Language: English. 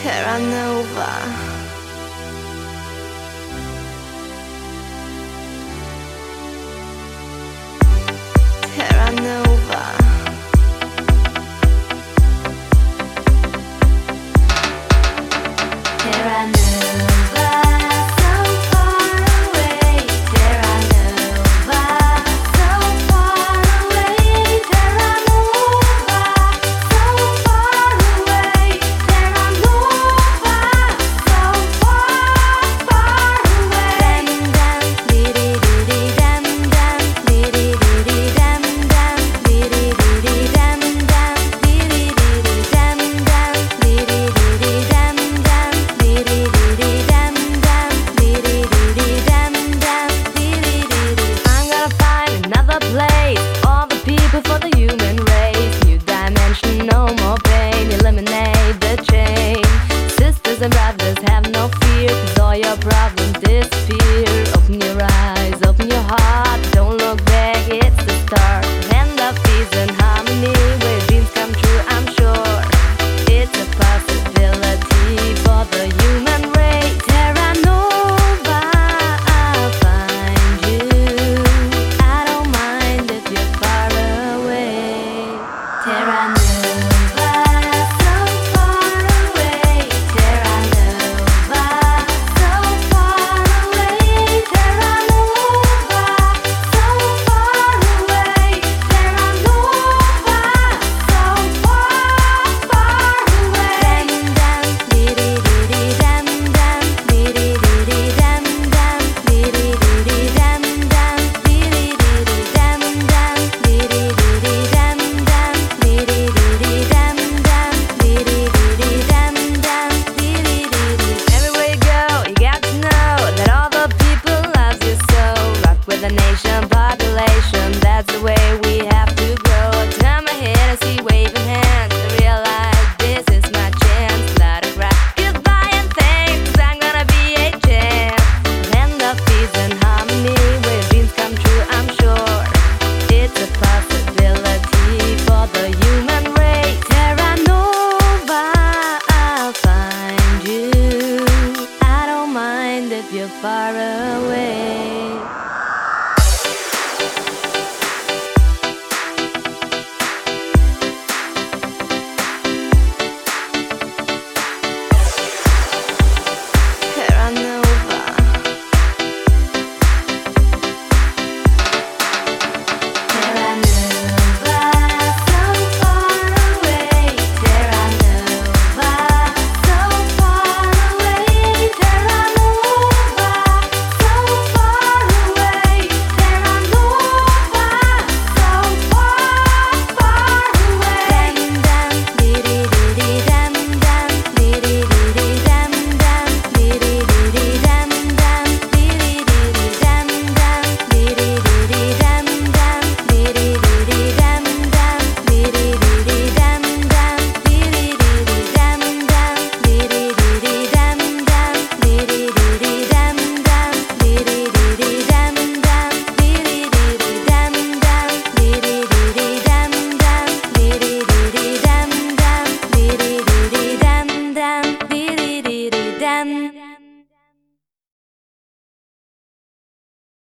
Terra Nova. Terra Nova. Terra Nova, so far away. Terra Nova, so far away. Terra Nova, so far away. Terra Nova, so far, far away. Dam dam, dee dee dee dee, dam dam, dee dee dee dee, dam dam, dee dee dee dee, dam dam, dee dee dee dee, dam dam, dee dee dee dee, dam dam, dee dee dee dee, dam dam, dee dee dee dee, dam dam, dee dee dee dee. I'm gonna find another place, all the people for the human race. New dimension, no more pain, eliminate the chain. Sisters and brothers, have no fear, 'cause all your problems disappear. Open your eyes, open your heart, don't look back, it's the start. End of peace and harmony, where dreams come true, I'm sure. It's a possibility for the human race. Terra Nova, I'll find you. I don't mind if you're far away. Terra Nova.